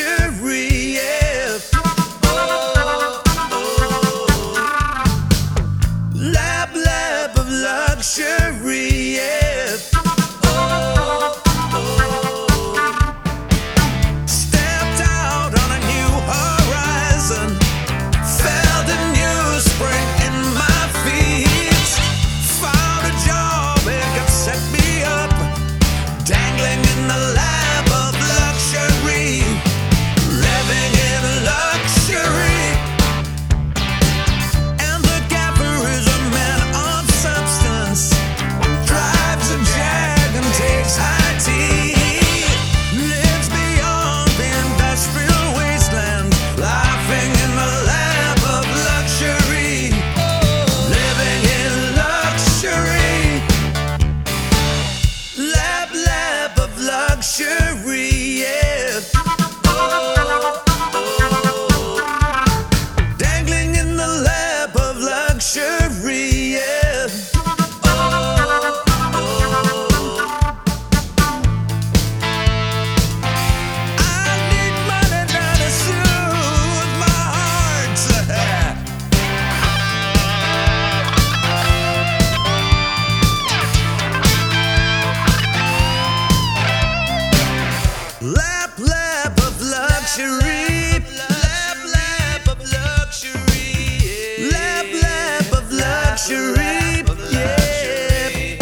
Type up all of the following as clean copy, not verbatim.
luxury. Yeah. Lap of luxury. Yeah. Stepped out on a new horizon, felt a new spring in my feet. Found a job, it could set me up, dangling in the lap of luxury, living in luxury. And the gaffer is a man of substance, drives a Jag and takes high tea, lives beyond the industrial wasteland, laughing in the lap of luxury, living in luxury. Lap of luxury, yeah. Dangling in the lap of luxury, yeah. I need money now to soothe my heart. Lap of luxury. Lap of luxury. Lap of luxury. Yeah.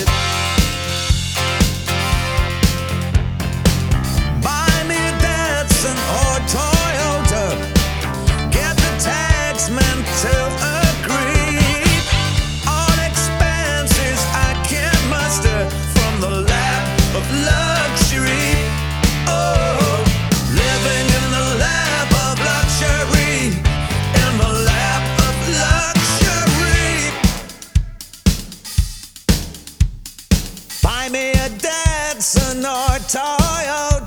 Buy me a Datsun or Toyota. Get the taxman to agree. All expenses I can't muster from the lap of luxury. Oh, living in the lap of luxury, in the lap of luxury. Buy me a Datsun or Toyota.